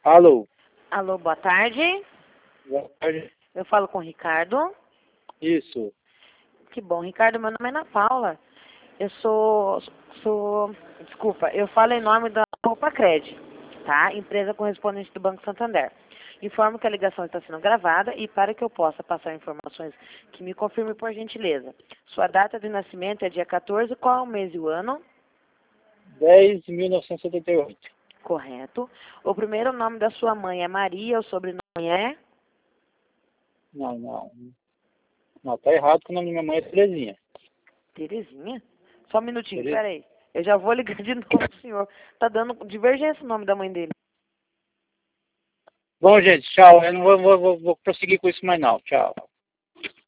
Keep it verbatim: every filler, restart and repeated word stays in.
Alô, Alô, boa tarde. boa tarde. Eu falo com o Ricardo. Isso. Que bom, Ricardo, meu nome é Ana Paula. Eu sou, sou, desculpa, eu falo em nome da Roupa Cred, tá? Empresa correspondente do Banco Santander. Informo que a ligação está sendo gravada e para que eu possa passar informações que me confirme por gentileza. Sua data de nascimento é dia quatorze, qual é o mês e o ano? dez de mil novecentos e setenta e oito. Correto. O primeiro nome da sua mãe é Maria, o sobrenome é? Não, não. Não, tá errado que o nome da minha mãe é Terezinha. Terezinha? Só um minutinho, Tere- peraí. Eu já vou ligar de novo pro senhor. Tá dando divergência o nome da mãe dele. Bom, gente, tchau. Eu não vou, vou, vou, vou prosseguir com isso mais não. Tchau.